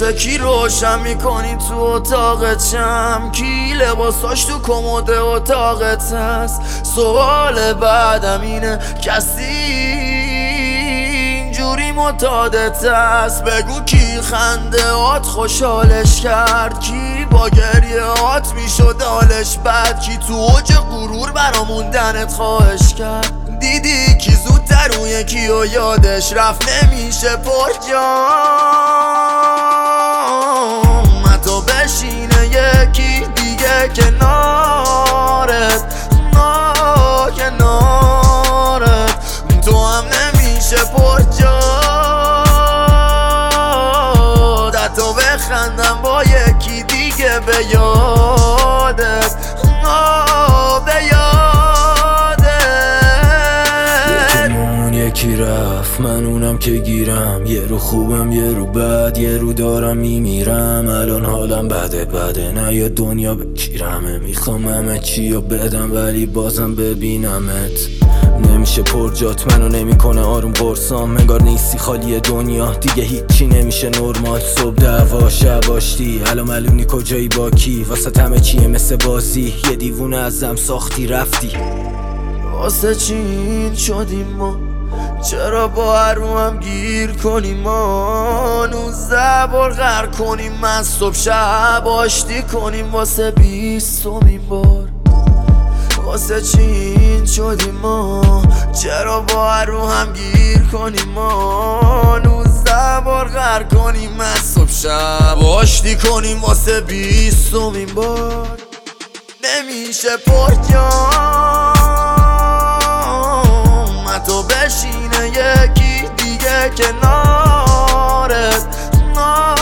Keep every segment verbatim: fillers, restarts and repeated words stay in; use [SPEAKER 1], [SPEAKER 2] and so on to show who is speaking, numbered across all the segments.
[SPEAKER 1] واسه کی روشن میکنی تو اتاقتم؟ کی لباساش تو کمد اتاقت هست؟ سوال بعدم اینه کسی اینجوری معتادت هست؟ بگو کی خنده هات خوشحالش کرد؟ کی با گریه هات میشد حالش بد؟ کی تو اوج غرور برا موندنت خواهش کرد؟ دیدی کی زودتر اون یکی و یادش رفت نمیشه پر جام حتی بشینه یکی دیگه کنارت نا کنارت تو هم نمیشه پر جاد حتی بخندم با یکی دیگه به یادت نا به
[SPEAKER 2] یکی رفت من اونم که گیرم، یه رو خوبم یه رو بد، یه رو دارم میمیرم. الان حالم بده بده نه یا دنیا بکیرمه، میخوام همه چی رو بدم ولی بازم ببینمت. نمیشه پر جات منو نمیکنه آروم قرصام، انگار نیستی خالی دنیا دیگه هیچی نمیشه نرمال. صبح دعوا شب آشتی الان معلوم کجایی با کی، واسه همه چیه مثل بازی، یه دیوونه ازم ساختی رفتی.
[SPEAKER 1] واسه چی این شدیم ما؟ چرا با هر رو هم گیر کنیم ما؟ نوزده بار غر کنیم من صبح شب آشتی کنیم واسه بیستمین بار. واسه چی این شدیم ما؟ چرا با هر رو هم گیر کنیم ما؟ نوزده بار غر کنیم من صبح شب آشتی کنیم واسه بیستمین بار. نمیشه پر جام حتی بشینه یکی دیگه کنارت نا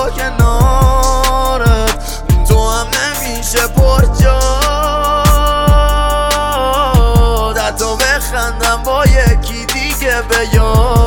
[SPEAKER 1] کنارت تو هم نمیشه پر جاد حتی بخندم با یکی دیگه به یاد